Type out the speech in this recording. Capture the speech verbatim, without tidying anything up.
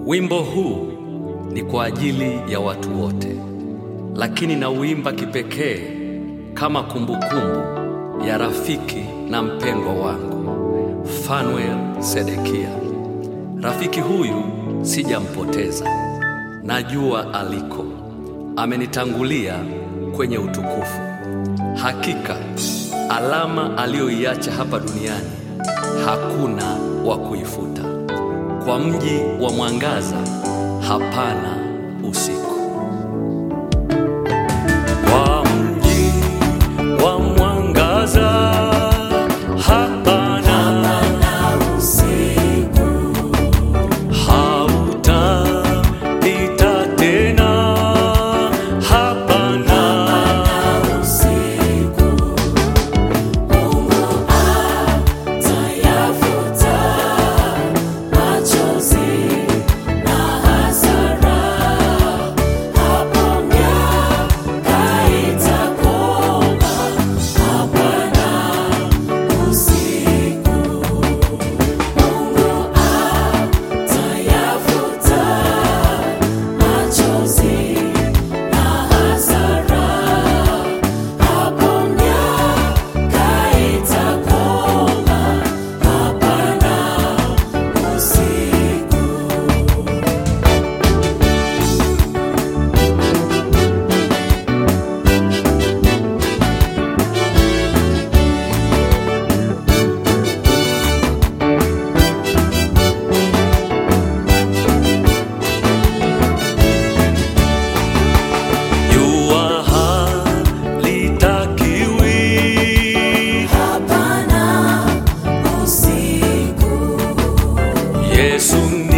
Wimbo huu ni kwa ajili ya watu wote, lakini na uimba kipekee kama kumbukumbu ya rafiki na mpendwa wangu Fanuel Sedekia. Rafiki huyu sijampoteza, najua aliko, amenitangulia kwenye utukufu. Hakika alama aliyoiacha hapa duniani hakuna wa kuifuta. Kwa mji wa mwangaza hapana usiku. Kwa mji wa mwangaza hapana, hapana usiku. Hautapita tena, hapana, hapana usiku. Mungu atayafuta machozi na hasara, hapo miaka itakoma, hapana usiku. Mungu atayafuta machozi na hasara, hapo miaka itakoma, hapana usiku. Jua halitakiwi, hapana usiku. Yesu